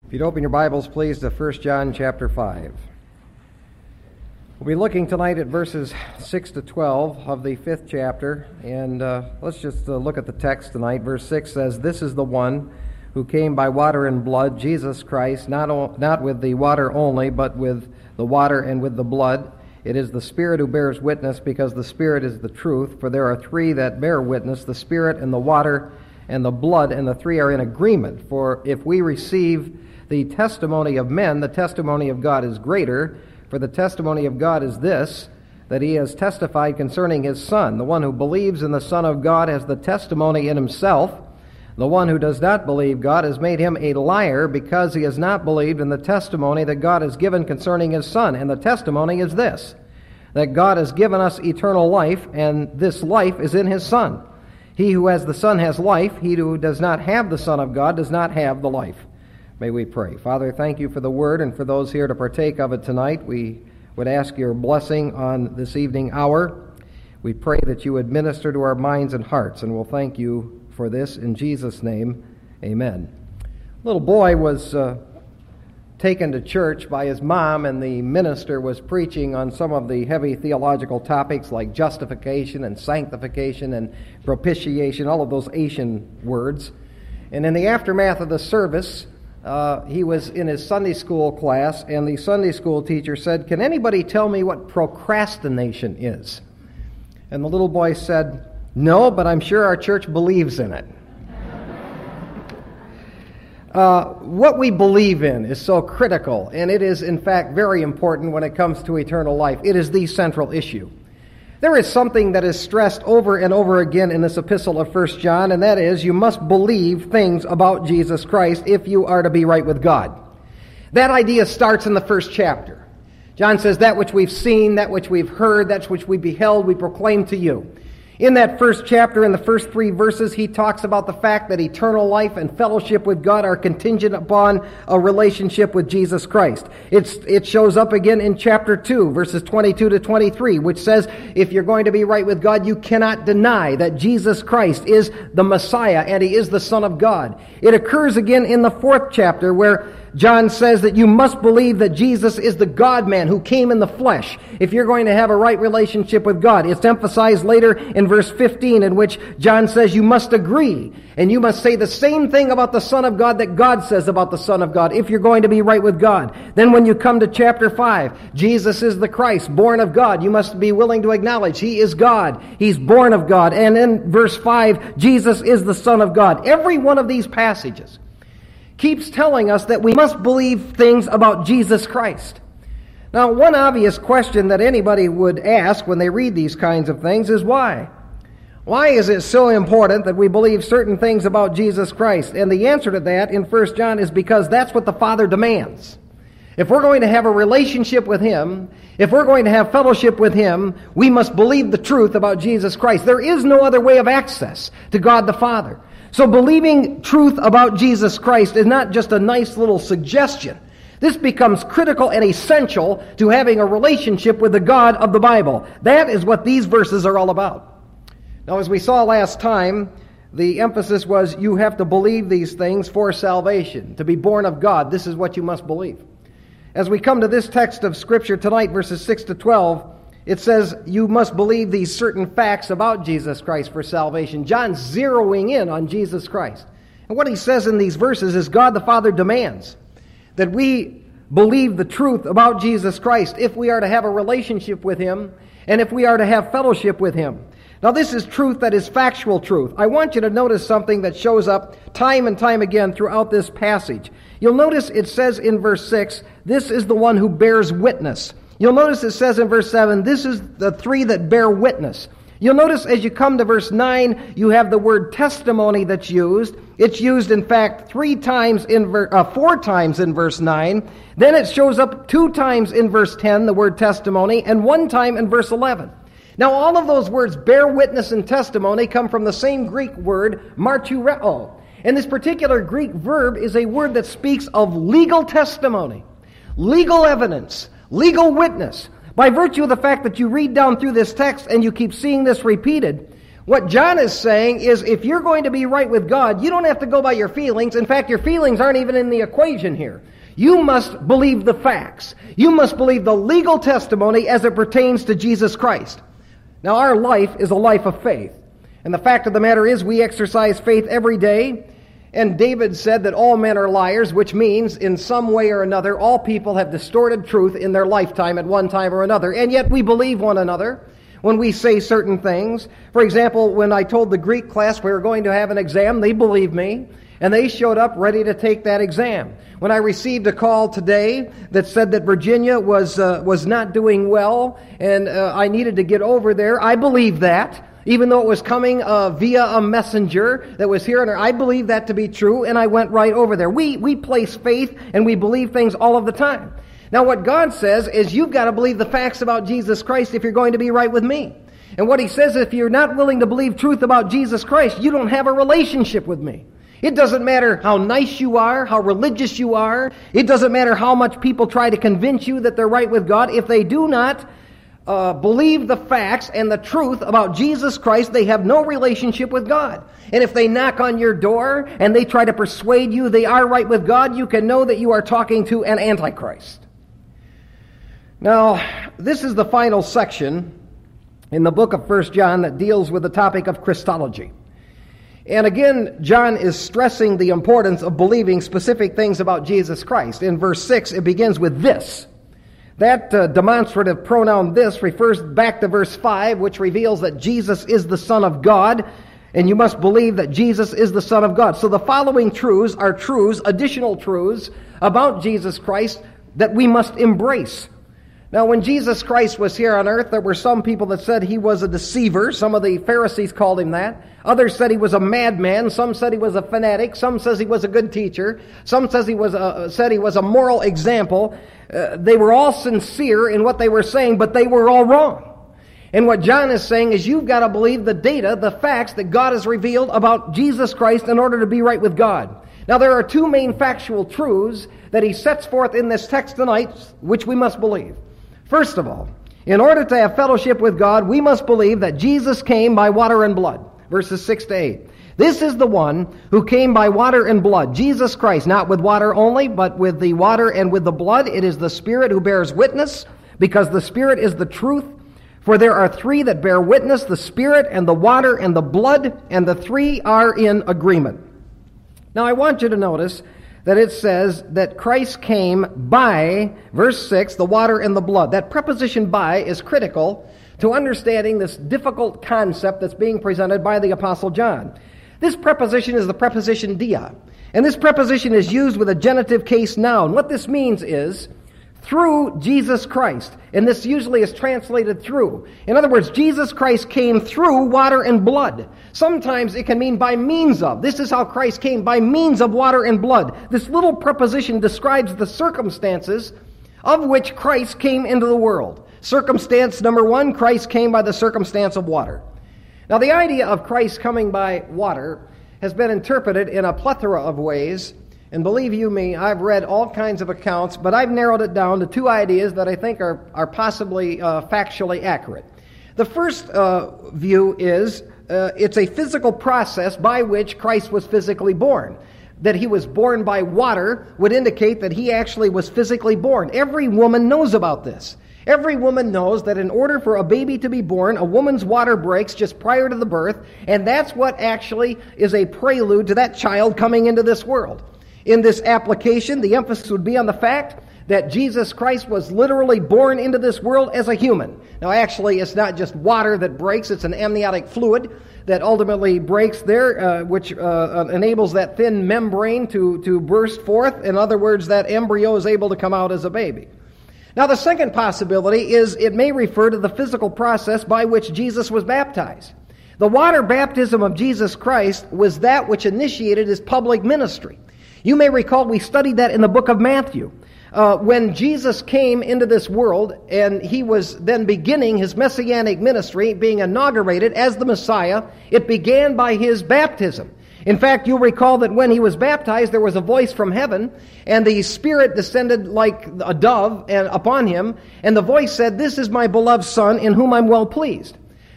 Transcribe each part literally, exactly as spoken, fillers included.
If you'd open your Bibles, please, to First John chapter five. We'll be looking tonight at verses six to twelve of the fifth chapter, and uh, let's just uh, look at the text tonight. Verse six says, "This is the one who came by water and blood, Jesus Christ, not, o- not with the water only, but with the water and with the blood. It is the Spirit who bears witness, because the Spirit is the truth. For there are three that bear witness, the Spirit and the water and the blood, and the three are in agreement. For if we receive the testimony of men, the testimony of God is greater. For the testimony of God is this, that he has testified concerning his Son. The one who believes in the Son of God has the testimony in himself. The one who does not believe God has made him a liar, because he has not believed in the testimony that God has given concerning his Son. And the testimony is this, that God has given us eternal life, and this life is in his Son. He who has the Son has life. He who does not have the Son of God does not have the life." May we pray. Father, thank you for the word and for those here to partake of it tonight. We would ask your blessing on this evening hour. We pray that you would minister to our minds and hearts, and we'll thank you for this in Jesus' name. Amen. A little boy was uh, taken to church by his mom, and the minister was preaching on some of the heavy theological topics like justification and sanctification and propitiation, all of those Asian words. And in the aftermath of the service, Uh, he was in his Sunday school class, and the Sunday school teacher said, "Can anybody tell me what procrastination is?" And the little boy said, "No, but I'm sure our church believes in it." uh, what we believe in is so critical, and it is, in fact, very important when it comes to eternal life. It is the central issue. There is something that is stressed over and over again in this epistle of First John, and that is you must believe things about Jesus Christ if you are to be right with God. That idea starts in the first chapter. John says, "That which we've seen, that which we've heard, that which we beheld, we proclaim to you." In that first chapter, in the first three verses, he talks about the fact that eternal life and fellowship with God are contingent upon a relationship with Jesus Christ. It's, it shows up again in chapter two, verses twenty-two to twenty-three, which says, if you're going to be right with God, you cannot deny that Jesus Christ is the Messiah and he is the Son of God. It occurs again in the fourth chapter, where John says that you must believe that Jesus is the God-man who came in the flesh if you're going to have a right relationship with God. It's emphasized later in verse fifteen, in which John says you must agree and you must say the same thing about the Son of God that God says about the Son of God if you're going to be right with God. Then when you come to chapter five, Jesus is the Christ, born of God. You must be willing to acknowledge he is God. He's born of God. And in verse five, Jesus is the Son of God. Every one of these passages keeps telling us that we must believe things about Jesus Christ. Now, one obvious question that anybody would ask when they read these kinds of things is why? Why is it so important that we believe certain things about Jesus Christ? And the answer to that in First John is because that's what the Father demands. If we're going to have a relationship with him, if we're going to have fellowship with him, we must believe the truth about Jesus Christ. There is no other way of access to God the Father. So believing truth about Jesus Christ is not just a nice little suggestion. This becomes critical and essential to having a relationship with the God of the Bible. That is what these verses are all about. Now, as we saw last time, the emphasis was you have to believe these things for salvation. To be born of God, this is what you must believe. As we come to this text of Scripture tonight, verses six to twelve, it says you must believe these certain facts about Jesus Christ for salvation. John's zeroing in on Jesus Christ. And what he says in these verses is God the Father demands that we believe the truth about Jesus Christ if we are to have a relationship with him and if we are to have fellowship with him. Now, this is truth that is factual truth. I want you to notice something that shows up time and time again throughout this passage. You'll notice it says in verse six, this is the one who bears witness. You'll notice it says in verse seven, this is the three that bear witness. You'll notice as you come to verse nine, you have the word testimony that's used. It's used, in fact, three times in ver- uh, four times in verse nine. Then it shows up two times in verse ten, the word testimony, and one time in verse eleven. Now, all of those words, bear witness and testimony, come from the same Greek word, martureo. And this particular Greek verb is a word that speaks of legal testimony, legal evidence, legal witness. By virtue of the fact that you read down through this text and you keep seeing this repeated, What John is saying is if you're going to be right with God, you don't have to go by your feelings. In fact, your feelings aren't even in the equation here. You must believe the facts. You must believe the legal testimony as it pertains to Jesus Christ. Now, our life is a life of faith. And the fact of the matter is we exercise faith every day. And David said that all men are liars, which means in some way or another, all people have distorted truth in their lifetime at one time or another. And yet we believe one another when we say certain things. For example, when I told the Greek class we were going to have an exam, they believed me. And they showed up ready to take that exam. When I received a call today that said that Virginia was uh, was not doing well and uh, I needed to get over there, I believed that. Even though it was coming uh, via a messenger that was here, and I believed that to be true, and I went right over there. We we place faith and we believe things all of the time. Now what God says is you've got to believe the facts about Jesus Christ if you're going to be right with me. And what He says, if you're not willing to believe truth about Jesus Christ, you don't have a relationship with me. It doesn't matter how nice you are, how religious you are. It doesn't matter how much people try to convince you that they're right with God. If they do not uh, believe the facts and the truth about Jesus Christ, they have no relationship with God. And if they knock on your door and they try to persuade you they are right with God, you can know that you are talking to an antichrist. Now, this is the final section in the book of First John that deals with the topic of Christology. And again, John is stressing the importance of believing specific things about Jesus Christ. In verse six, it begins with this. That uh, demonstrative pronoun this refers back to verse five, which reveals that Jesus is the Son of God, and you must believe that Jesus is the Son of God. So the following truths are truths, additional truths about Jesus Christ that we must embrace. Now, when Jesus Christ was here on earth, there were some people that said he was a deceiver. Some of the Pharisees called him that. Others said he was a madman. Some said he was a fanatic. Some says he was a good teacher. Some says he was a, said he was a moral example. Uh, they were all sincere in what they were saying, but they were all wrong. And what John is saying is you've got to believe the data, the facts that God has revealed about Jesus Christ in order to be right with God. Now, there are two main factual truths that he sets forth in this text tonight, which we must believe. First of all, in order to have fellowship with God, we must believe that Jesus came by water and blood. Verses six to eight. This is the one who came by water and blood, Jesus Christ, not with water only, but with the water and with the blood. It is the Spirit who bears witness, because the Spirit is the truth. For there are three that bear witness, the Spirit and the water and the blood, and the three are in agreement. Now I want you to notice that it says that Christ came by, verse six, the water and the blood. That preposition by is critical to understanding this difficult concept that's being presented by the Apostle John. This preposition is the preposition dia. And this preposition is used with a genitive case noun. What this means is through Jesus Christ. And this usually is translated through. In other words, Jesus Christ came through water and blood. Sometimes it can mean by means of. This is how Christ came, by means of water and blood. This little preposition describes the circumstances of which Christ came into the world. Circumstance number one, Christ came by the circumstance of water. Now, the idea of Christ coming by water has been interpreted in a plethora of ways. And believe you me, I've read all kinds of accounts, but I've narrowed it down to two ideas that I think are, are possibly uh, factually accurate. The first uh, view is uh, it's a physical process by which Christ was physically born. That he was born by water would indicate that he actually was physically born. Every woman knows about this. Every woman knows that in order for a baby to be born, a woman's water breaks just prior to the birth, and that's what actually is a prelude to that child coming into this world. In this application, the emphasis would be on the fact that Jesus Christ was literally born into this world as a human. Now, actually, it's not just water that breaks, it's an amniotic fluid that ultimately breaks there, uh, which uh, enables that thin membrane to, to burst forth. In other words, that embryo is able to come out as a baby. Now, the second possibility is it may refer to the physical process by which Jesus was baptized. The water baptism of Jesus Christ was that which initiated his public ministry. You may recall we studied that in the book of Matthew. Uh, when Jesus came into this world and he was then beginning his messianic ministry, being inaugurated as the Messiah, it began by his baptism. In fact, you'll recall that when he was baptized, there was a voice from heaven, and the Spirit descended like a dove and upon him, and the voice said, "This is my beloved Son, in whom I'm well pleased."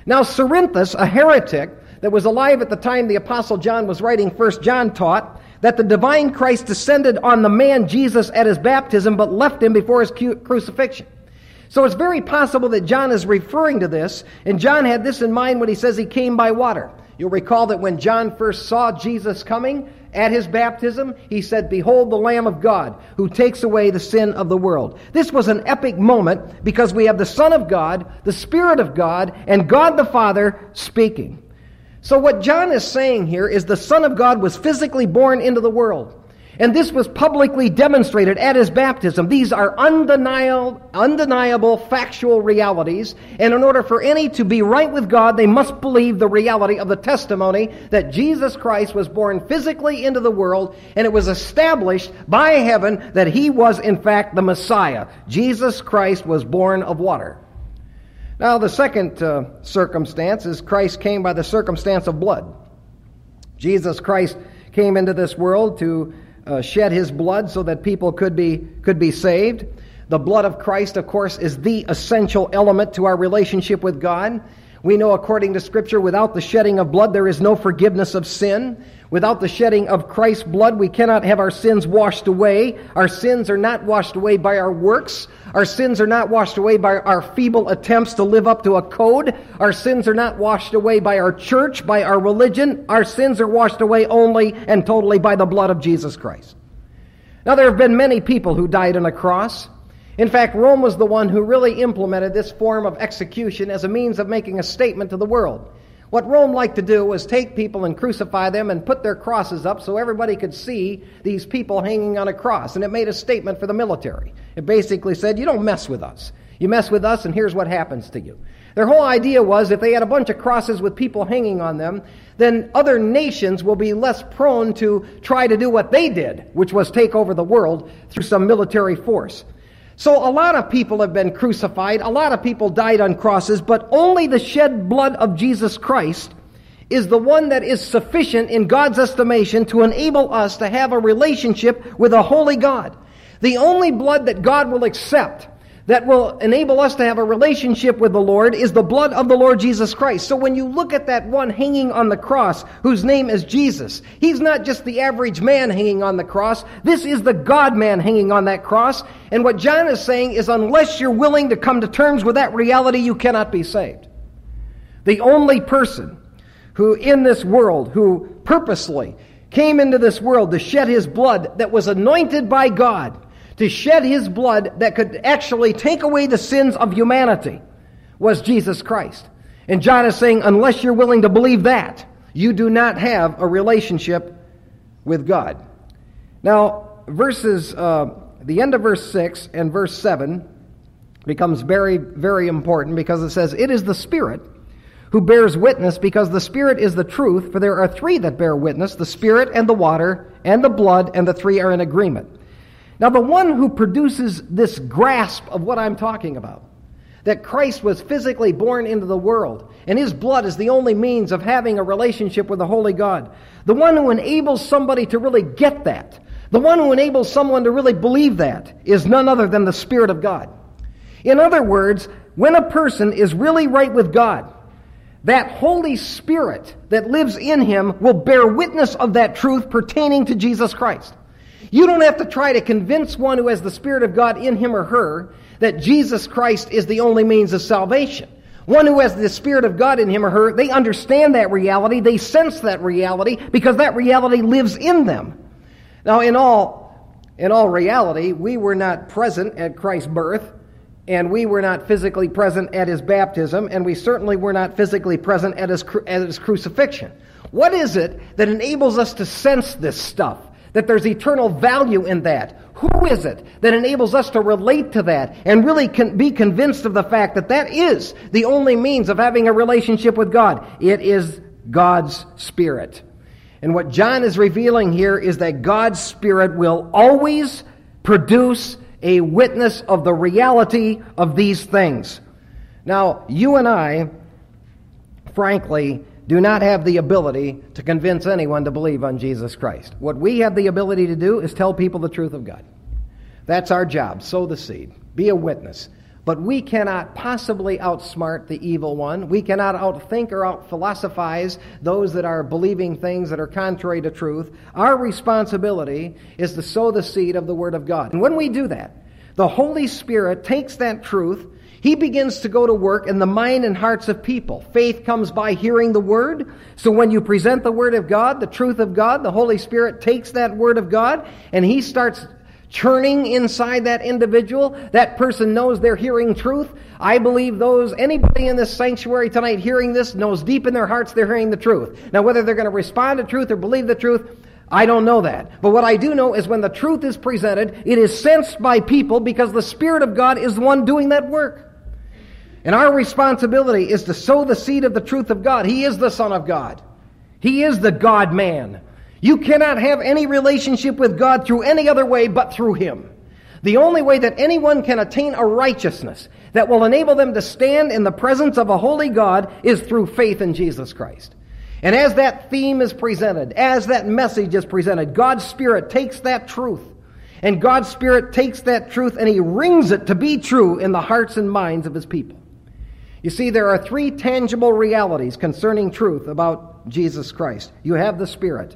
Now, Cerinthus, a heretic that was alive at the time the Apostle John was writing First John, taught that the divine Christ descended on the man Jesus at his baptism, but left him before his cu- crucifixion. So it's very possible that John is referring to this, and John had this in mind when he says he came by water. You'll recall that when John first saw Jesus coming at his baptism, he said, "Behold the Lamb of God, who takes away the sin of the world." This was an epic moment because we have the Son of God, the Spirit of God, and God the Father speaking. So what John is saying here is the Son of God was physically born into the world. And this was publicly demonstrated at his baptism. These are undeniable, undeniable factual realities. And in order for any to be right with God, they must believe the reality of the testimony that Jesus Christ was born physically into the world, and it was established by heaven that he was in fact the Messiah. Jesus Christ was born of water. Now, the second uh, circumstance is Christ came by the circumstance of blood. Jesus Christ came into this world to uh, shed his blood so that people could be could be saved. The blood of Christ, of course, is the essential element to our relationship with God. We know, according to Scripture, without the shedding of blood, there is no forgiveness of sin. Without the shedding of Christ's blood, we cannot have our sins washed away. Our sins are not washed away by our works. Our sins are not washed away by our feeble attempts to live up to a code. Our sins are not washed away by our church, by our religion. Our sins are washed away only and totally by the blood of Jesus Christ. Now, there have been many people who died on a cross. In fact, Rome was the one who really implemented this form of execution as a means of making a statement to the world. What Rome liked to do was take people and crucify them and put their crosses up so everybody could see these people hanging on a cross. And it made a statement for the military. It basically said, you don't mess with us. You mess with us and here's what happens to you. Their whole idea was if they had a bunch of crosses with people hanging on them, then other nations will be less prone to try to do what they did, which was take over the world through some military force. So a lot of people have been crucified, a lot of people died on crosses, but only the shed blood of Jesus Christ is the one that is sufficient in God's estimation to enable us to have a relationship with a holy God. The only blood that God will accept that will enable us to have a relationship with the Lord is the blood of the Lord Jesus Christ. So when you look at that one hanging on the cross, whose name is Jesus, he's not just the average man hanging on the cross. This is the God-man hanging on that cross. And what John is saying is unless you're willing to come to terms with that reality, you cannot be saved. The only person who in this world, who purposely came into this world to shed his blood that was anointed by God, to shed his blood that could actually take away the sins of humanity, was Jesus Christ. And John is saying, unless you're willing to believe that, you do not have a relationship with God. Now, verses, uh, the end of verse six and verse seven becomes very, very important because it says, it is the Spirit who bears witness, because the Spirit is the truth, for there are three that bear witness, the Spirit and the water and the blood, and the three are in agreement. Now, the one who produces this grasp of what I'm talking about, that Christ was physically born into the world, and his blood is the only means of having a relationship with the Holy God, the one who enables somebody to really get that, the one who enables someone to really believe that, is none other than the Spirit of God. In other words, when a person is really right with God, that Holy Spirit that lives in him will bear witness of that truth pertaining to Jesus Christ. You don't have to try to convince one who has the Spirit of God in him or her that Jesus Christ is the only means of salvation. One who has the Spirit of God in him or her, they understand that reality, they sense that reality, because that reality lives in them. Now, in all, in all reality, we were not present at Christ's birth, and we were not physically present at his baptism, and we certainly were not physically present at his, at his crucifixion. What is it that enables us to sense this stuff? That there's eternal value in that? Who is it that enables us to relate to that and really con- be convinced of the fact that that is the only means of having a relationship with God? It is God's Spirit. And what John is revealing here is that God's Spirit will always produce a witness of the reality of these things. Now, you and I, frankly, do not have the ability to convince anyone to believe on Jesus Christ. What we have the ability to do is tell people the truth of God. That's our job. Sow the seed. Be a witness. But we cannot possibly outsmart the evil one. We cannot outthink or outphilosophize those that are believing things that are contrary to truth. Our responsibility is to sow the seed of the Word of God. And when we do that, the Holy Spirit takes that truth. He begins to go to work in the mind and hearts of people. Faith comes by hearing the Word. So when you present the Word of God, the truth of God, the Holy Spirit takes that Word of God and He starts churning inside that individual. That person knows they're hearing truth. I believe those, anybody in this sanctuary tonight hearing this knows deep in their hearts they're hearing the truth. Now whether they're going to respond to truth or believe the truth, I don't know that. But what I do know is when the truth is presented, it is sensed by people because the Spirit of God is the one doing that work. And our responsibility is to sow the seed of the truth of God. He is the Son of God. He is the God-man. You cannot have any relationship with God through any other way but through Him. The only way that anyone can attain a righteousness that will enable them to stand in the presence of a holy God is through faith in Jesus Christ. And as that theme is presented, as that message is presented, God's Spirit takes that truth. And God's Spirit takes that truth and He rings it to be true in the hearts and minds of His people. You see, there are three tangible realities concerning truth about Jesus Christ. You have the Spirit.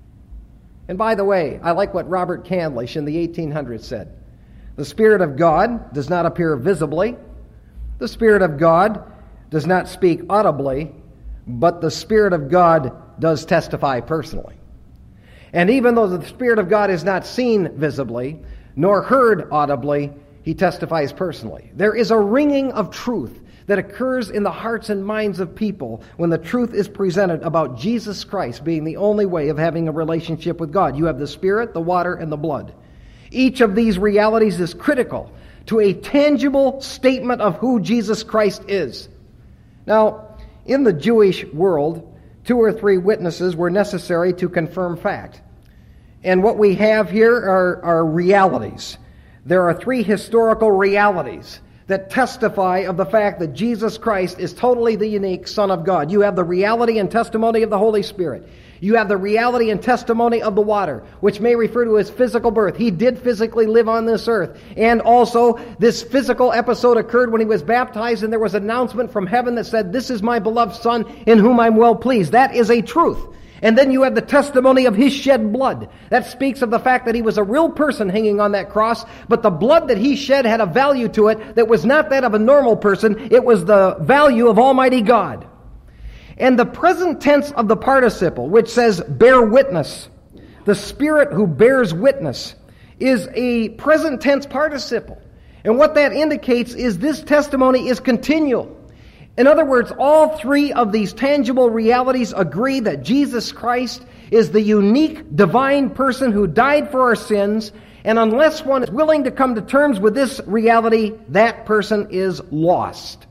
And by the way, I like what Robert Candlish in the eighteen hundreds said. The Spirit of God does not appear visibly. The Spirit of God does not speak audibly, but the Spirit of God does testify personally. And even though the Spirit of God is not seen visibly, nor heard audibly, He testifies personally. There is a ringing of truth that occurs in the hearts and minds of people when the truth is presented about Jesus Christ being the only way of having a relationship with God. You have the Spirit, the water, and the blood. Each of these realities is critical to a tangible statement of who Jesus Christ is. Now, in the Jewish world, two or three witnesses were necessary to confirm fact. And what we have here are, are realities. There are three historical realities that testify of the fact that Jesus Christ is totally the unique Son of God. You have the reality and testimony of the Holy Spirit. You have the reality and testimony of the water, which may refer to His physical birth. He did physically live on this earth. And also, this physical episode occurred when He was baptized, and there was an announcement from heaven that said, "This is my beloved Son, in whom I'm well pleased." That is a truth. And then you have the testimony of His shed blood. That speaks of the fact that He was a real person hanging on that cross, but the blood that He shed had a value to it that was not that of a normal person. It was the value of Almighty God. And the present tense of the participle, which says bear witness, the Spirit who bears witness, is a present tense participle. And what that indicates is this testimony is continual. In other words, all three of these tangible realities agree that Jesus Christ is the unique divine person who died for our sins, and unless one is willing to come to terms with this reality, that person is lost.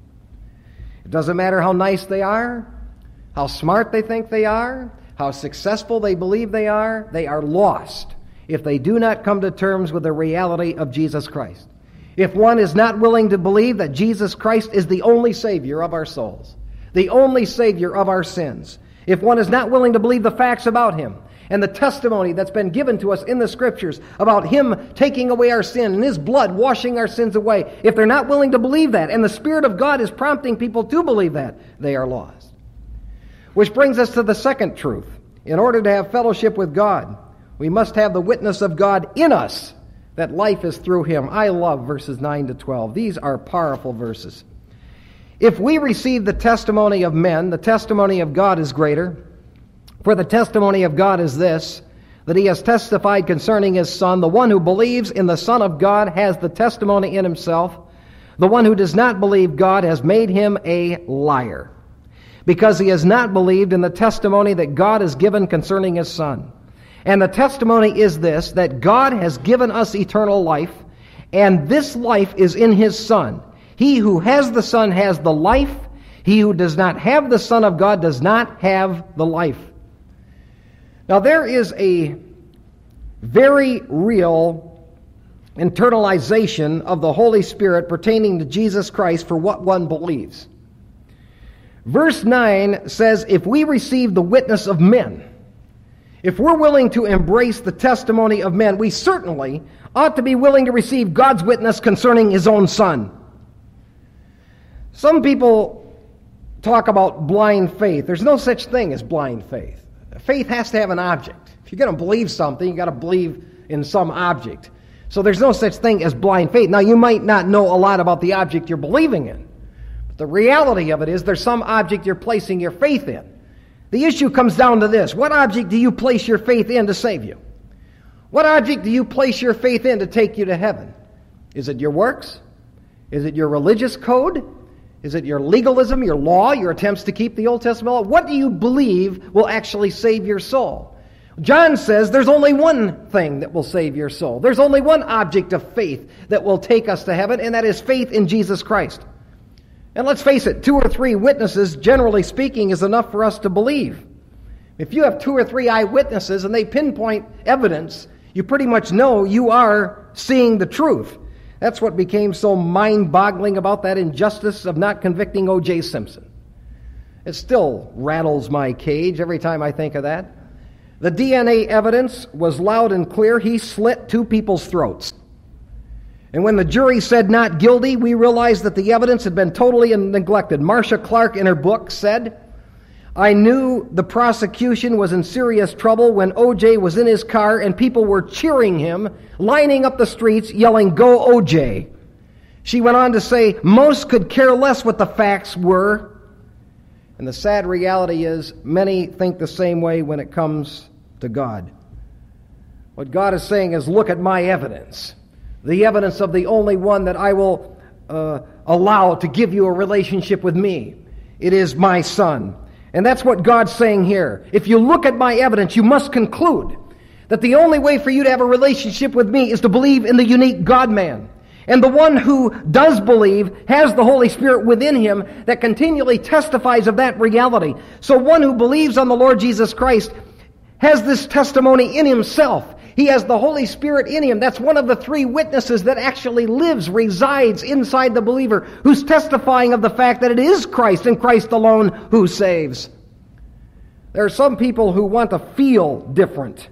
It doesn't matter how nice they are, how smart they think they are, how successful they believe they are, they are lost if they do not come to terms with the reality of Jesus Christ. If one is not willing to believe that Jesus Christ is the only Savior of our souls, the only Savior of our sins, if one is not willing to believe the facts about Him and the testimony that's been given to us in the Scriptures about Him taking away our sin and His blood washing our sins away, if they're not willing to believe that, and the Spirit of God is prompting people to believe that, they are lost. Which brings us to the second truth. In order to have fellowship with God, we must have the witness of God in us, that life is through Him. I love verses nine to twelve. These are powerful verses. If we receive the testimony of men, the testimony of God is greater. For the testimony of God is this, that He has testified concerning His Son. The one who believes in the Son of God has the testimony in himself. The one who does not believe God has made him a liar, because he has not believed in the testimony that God has given concerning His Son. And the testimony is this, that God has given us eternal life, and this life is in His Son. He who has the Son has the life. He who does not have the Son of God does not have the life. Now there is a very real internalization of the Holy Spirit pertaining to Jesus Christ for what one believes. Verse nine says, if we receive the witness of men, if we're willing to embrace the testimony of men, we certainly ought to be willing to receive God's witness concerning His own Son. Some people talk about blind faith. There's no such thing as blind faith. Faith has to have an object. If you're going to believe something, you've got to believe in some object. So there's no such thing as blind faith. Now, you might not know a lot about the object you're believing in, but the reality of it is there's some object you're placing your faith in. The issue comes down to this. What object do you place your faith in to save you? What object do you place your faith in to take you to heaven? Is it your works? Is it your religious code? Is it your legalism, your law, your attempts to keep the Old Testament law? What do you believe will actually save your soul? John says there's only one thing that will save your soul. There's only one object of faith that will take us to heaven, and that is faith in Jesus Christ. And let's face it, two or three witnesses, generally speaking, is enough for us to believe. If you have two or three eyewitnesses and they pinpoint evidence, you pretty much know you are seeing the truth. That's what became so mind-boggling about that injustice of not convicting O J Simpson. It still rattles my cage every time I think of that. The D N A evidence was loud and clear. He slit two people's throats. And when the jury said not guilty, we realized that the evidence had been totally neglected. Marcia Clark, in her book, said, I knew the prosecution was in serious trouble when O J was in his car and people were cheering him, lining up the streets, yelling, "Go O J." She went on to say, most could care less what the facts were. And the sad reality is, many think the same way when it comes to God. What God is saying is, look at my evidence. The evidence of the only one that I will uh, allow to give you a relationship with me. It is my Son. And that's what God's saying here. If you look at my evidence, you must conclude that the only way for you to have a relationship with me is to believe in the unique God-man. And the one who does believe has the Holy Spirit within him that continually testifies of that reality. So one who believes on the Lord Jesus Christ has this testimony in himself. He has the Holy Spirit in him. That's one of the three witnesses that actually lives, resides inside the believer, who's testifying of the fact that it is Christ and Christ alone who saves. There are some people who want to feel different.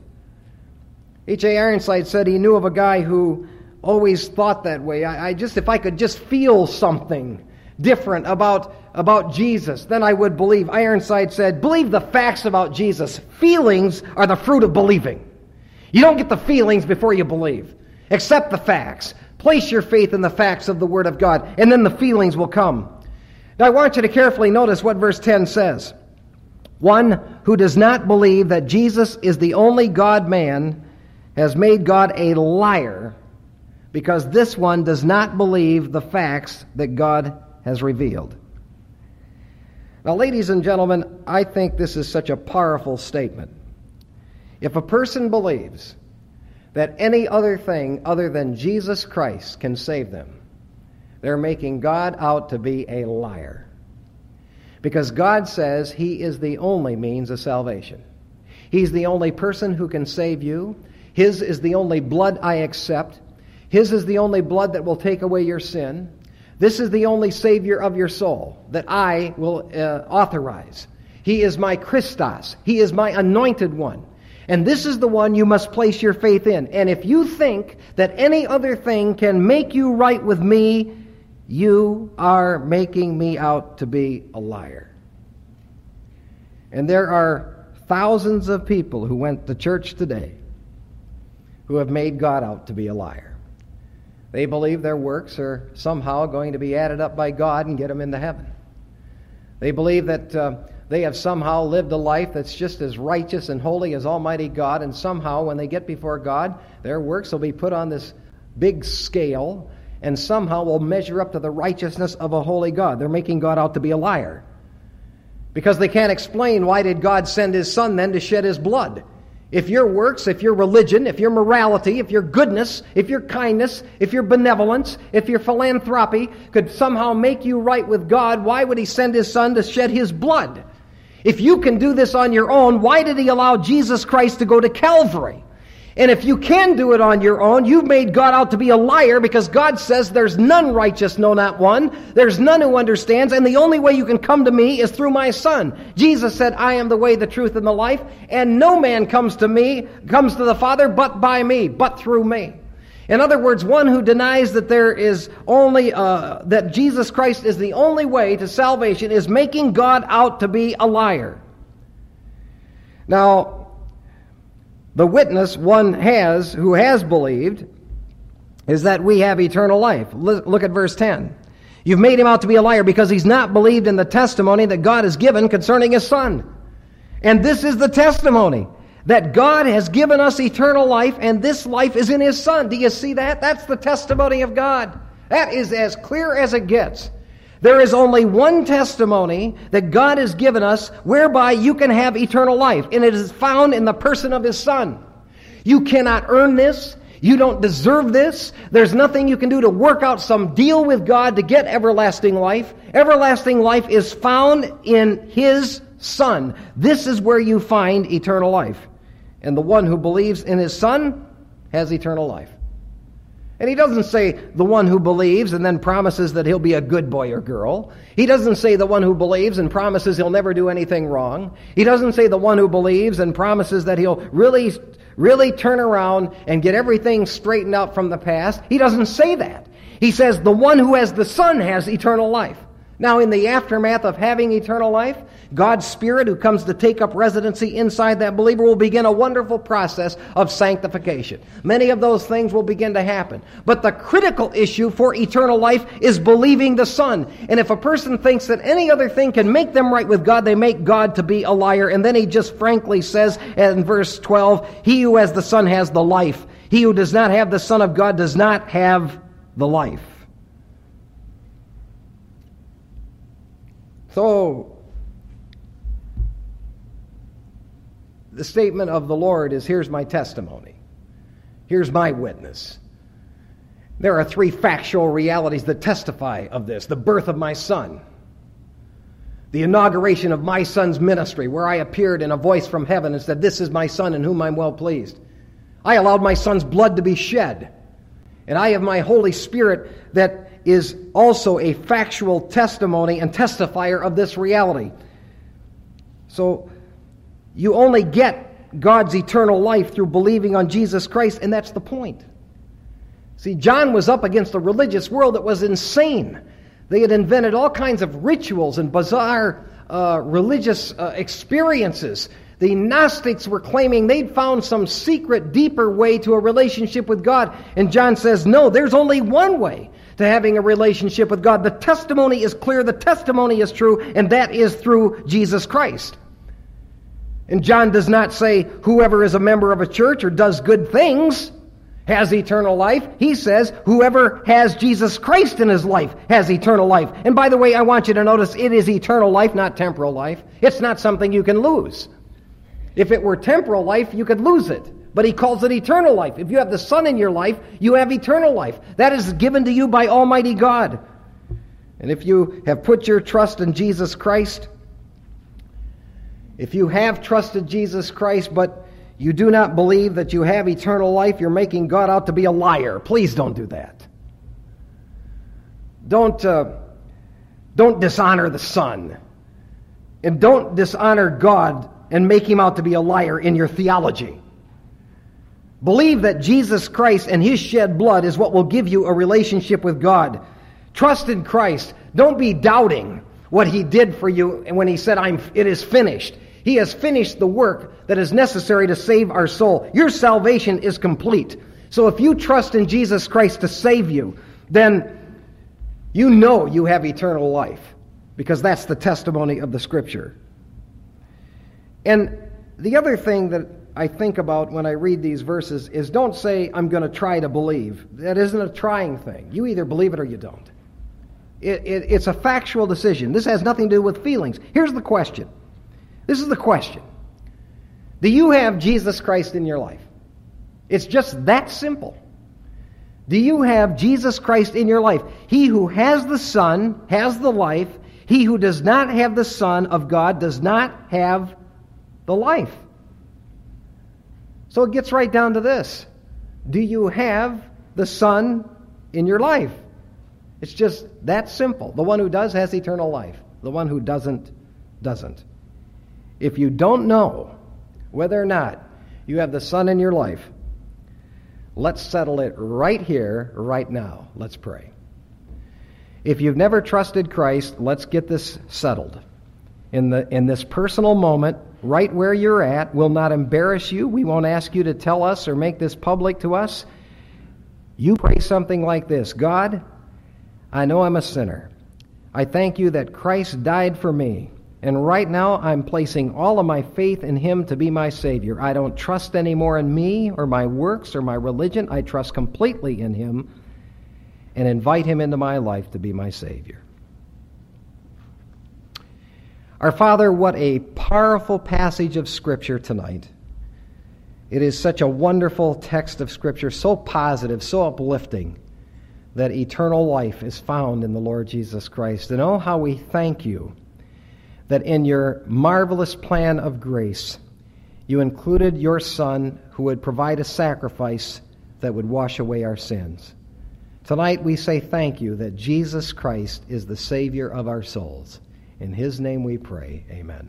H A Ironside said he knew of a guy who always thought that way. I, I just, if I could just feel something different about, about Jesus, then I would believe. Ironside said, believe the facts about Jesus. Feelings are the fruit of believing. You don't get the feelings before you believe. Accept the facts. Place your faith in the facts of the Word of God, and then the feelings will come. Now I want you to carefully notice what verse ten says. One who does not believe that Jesus is the only God-man has made God a liar, because this one does not believe the facts that God has revealed. Now, ladies and gentlemen, I think this is such a powerful statement. If a person believes that any other thing other than Jesus Christ can save them, they're making God out to be a liar. Because God says He is the only means of salvation. He's the only person who can save you. His is the only blood I accept. His is the only blood that will take away your sin. This is the only Savior of your soul that I will uh, authorize. He is my Christos. He is my anointed one. And this is the one you must place your faith in. And if you think that any other thing can make you right with me, you are making me out to be a liar. And there are thousands of people who went to church today who have made God out to be a liar. They believe their works are somehow going to be added up by God and get them into heaven. They believe that uh, they have somehow lived a life that's just as righteous and holy as Almighty God, and somehow when they get before God, their works will be put on this big scale and somehow will measure up to the righteousness of a holy God. They're making God out to be a liar. Because they can't explain, why did God send His Son then to shed His blood? If your works, if your religion, if your morality, if your goodness, if your kindness, if your benevolence, if your philanthropy could somehow make you right with God, why would He send His Son to shed His blood? If you can do this on your own, why did He allow Jesus Christ to go to Calvary? And if you can do it on your own, you've made God out to be a liar, because God says there's none righteous, no, not one. There's none who understands, and the only way you can come to me is through my Son. Jesus said, I am the way, the truth, and the life, and no man comes to me, comes to the Father but by me, but through me. In other words, one who denies that there is only, uh, that Jesus Christ is the only way to salvation is making God out to be a liar. Now, the witness one has, who has believed, is that we have eternal life. Look at verse ten. You've made him out to be a liar because he's not believed in the testimony that God has given concerning his Son. And this is the testimony, that God has given us eternal life, and this life is in his Son. Do you see that? That's the testimony of God. That is as clear as it gets. There is only one testimony that God has given us whereby you can have eternal life, and it is found in the person of his Son. You cannot earn this. You don't deserve this. There's nothing you can do to work out some deal with God to get everlasting life. Everlasting life is found in his Son. This is where you find eternal life. And the one who believes in his Son has eternal life. And he doesn't say the one who believes and then promises that he'll be a good boy or girl. He doesn't say the one who believes and promises he'll never do anything wrong. He doesn't say the one who believes and promises that he'll really, really turn around and get everything straightened out from the past. He doesn't say that. He says the one who has the Son has eternal life. Now, in the aftermath of having eternal life, God's Spirit, who comes to take up residency inside that believer, will begin a wonderful process of sanctification. Many of those things will begin to happen. But the critical issue for eternal life is believing the Son. And if a person thinks that any other thing can make them right with God, they make God to be a liar. And then he just frankly says in verse twelve, he who has the Son has the life. He who does not have the Son of God does not have the life. So, the statement of the Lord is, here's my testimony. Here's my witness. There are three factual realities that testify of this. The birth of my Son. The inauguration of my Son's ministry, where I appeared in a voice from heaven and said, this is my Son in whom I'm well pleased. I allowed my Son's blood to be shed. And I have my Holy Spirit that is also a factual testimony and testifier of this reality. So you only get God's eternal life through believing on Jesus Christ, and that's the point. See, John was up against a religious world that was insane. They had invented all kinds of rituals and bizarre uh, religious uh, experiences. The Gnostics were claiming they'd found some secret, deeper way to a relationship with God. And John says, no, there's only one way to having a relationship with God. The testimony is clear, the testimony is true, and that is through Jesus Christ. And John does not say whoever is a member of a church or does good things has eternal life. He says whoever has Jesus Christ in his life has eternal life. And by the way, I want you to notice it is eternal life, not temporal life. It's not something you can lose. If it were temporal life, you could lose it. But he calls it eternal life. If you have the Son in your life, you have eternal life. That is given to you by Almighty God. And if you have put your trust in Jesus Christ, if you have trusted Jesus Christ, but you do not believe that you have eternal life, you're making God out to be a liar. Please don't do that. Don't, uh, don't dishonor the Son. And don't dishonor God and make him out to be a liar in your theology. Believe that Jesus Christ and his shed blood is what will give you a relationship with God. Trust in Christ. Don't be doubting what he did for you when he said, "I'm. It is finished." He has finished the work that is necessary to save our soul. Your salvation is complete. So if you trust in Jesus Christ to save you, then you know you have eternal life, because that's the testimony of the Scripture. And the other thing that I think about when I read these verses is, don't say, I'm going to try to believe. That isn't a trying thing. You either believe it or you don't. It, it, it's a factual decision. This has nothing to do with feelings. Here's the question. This is the question. Do you have Jesus Christ in your life? It's just that simple. Do you have Jesus Christ in your life? He who has the Son has the life. He who does not have the Son of God does not have the life. So it gets right down to this. Do you have the Son in your life? It's just that simple. The one who does has eternal life. The one who doesn't, doesn't. If you don't know whether or not you have the Son in your life, Let's settle it right here, right now. Let's pray. If you've never trusted Christ, let's get this settled. In the in this personal moment, right where you're at, we'll not embarrass you. We won't ask you to tell us or make this public to us. You pray something like this: God, I know I'm a sinner. I thank you that Christ died for me. And right now I'm placing all of my faith in him to be my Savior. I don't trust anymore in me or my works or my religion. I trust completely in him and invite him into my life to be my Savior. Our Father, what a powerful passage of Scripture tonight. It is such a wonderful text of Scripture, so positive, so uplifting, that eternal life is found in the Lord Jesus Christ. And oh, how we thank you that in your marvelous plan of grace, you included your Son who would provide a sacrifice that would wash away our sins. Tonight we say thank you that Jesus Christ is the Savior of our souls. In his name we pray, amen.